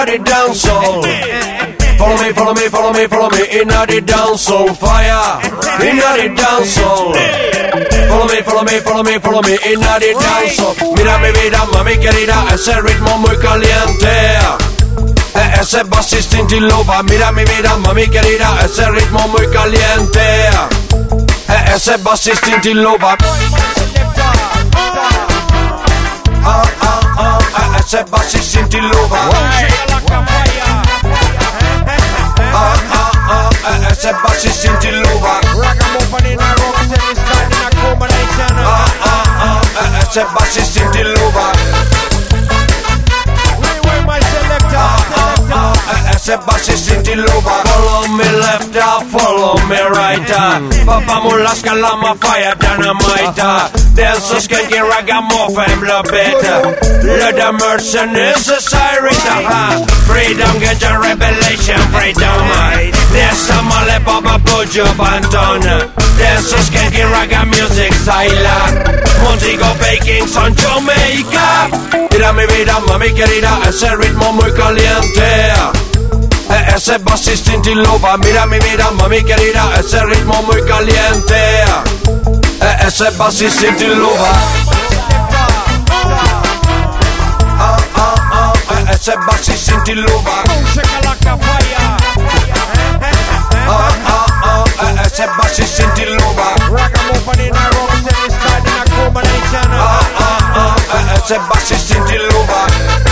the dancehall. Follow me, follow me, follow me, follow me in the dancehall fire. In the dancehall. Follow me, follow me, follow me, follow me in the dancehall. Mira mi vida, mami querida, ese ritmo muy caliente. Ese bass instinto loba. Mira mi vida, mami querida, ese ritmo muy caliente. Ese bass instinto loba. Ese bass instinto loba. Ese bass instinto loba. Ese bass instinto loba. Ese bass instinto loba. Follow me left, follow me right. Papa Mulaska Lama fire dynamite. Dance a skanky ragamuffin blood better. Let the mercenaries a siren. Freedom ganja revelation freedom. There's some male Baba Bojo Banton. Dance a skanky raga music style. Montego baking son Jamaica. Mira mi vida mami querida, ese ritmo muy caliente. Ese bass instinto loba. Mira mi vida mami querida, ese ritmo muy caliente. Ese bass instinto loba. Ese bass instinto loba. Ese bass instinto loba. Ese bass instinto loba.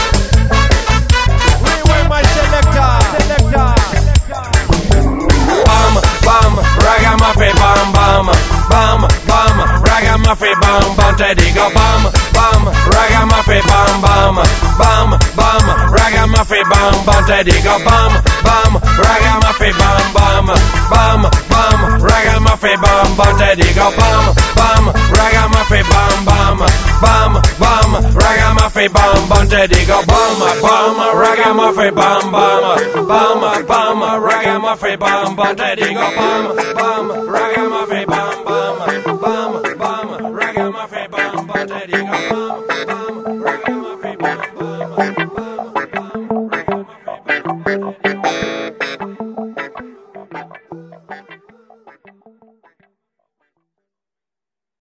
Bam, bam, ragamuffin, bam, bam, bam, bam, ragamuffin, bam, bam, te digo bam, bam, ragamuffin, bam, bam, bam, bam, ragamuffin, bam, bam, te digo bam, bam, ragamuffin, bam, bam, bam, bam, ragamuffin, bam, bam, te digo bam, bam, ragamuffin, bam, bam, bam, bam, ragamuffin, bam, bam, te digo bam, bam, ragamuffin, bam, bam, bam, bam, ragamuffin, bam, bam, te digo bam, bam, ragamuffin, bam, bam.